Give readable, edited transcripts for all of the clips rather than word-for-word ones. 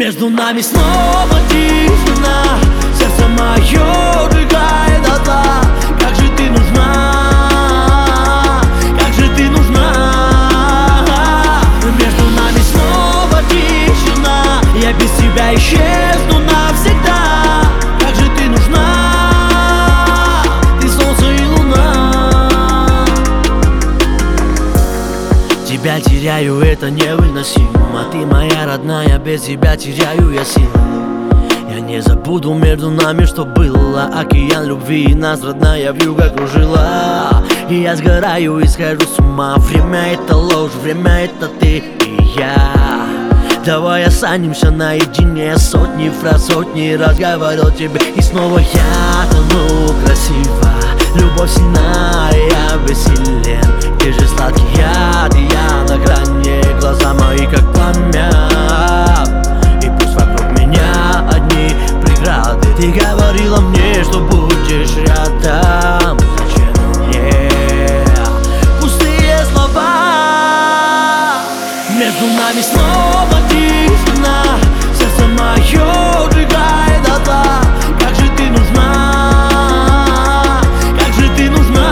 Между нами снова тишина, сердце мое сжигает дотла. Как же ты нужна, как же ты нужна. Между нами снова тишина, я без тебя исчезну навсегда. Как же ты нужна, ты солнце и луна. Тебя теряю, это невыносимо. Ты моя родная, без тебя теряю я силы. Я не забуду между нами, что было. Океан любви нас, родная, вьюга кружила. И я сгораю и схожу с ума. Время это ложь, время это ты и я. Давай останемся наедине. Сотни фраз, сотни раз говорил тебе. И снова я тону красиво. Любовь сильна, я бессилен. Ты же сладкий яд, и я на грани. Глаза мои как пламя, и пусть вокруг меня одни преграды. Ты говорила мне, что будешь рядом. Зачем мне пустые слова? Между нами снова тишина, сердце мое сжигает дотла. Как же ты нужна, как же ты нужна.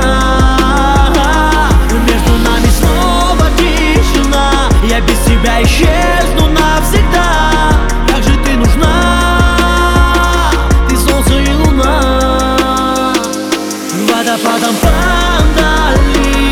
Между нами снова тишина, я без тебя исчезну навсегда. Как же ты нужна, ты солнце и луна. Водопадом по долине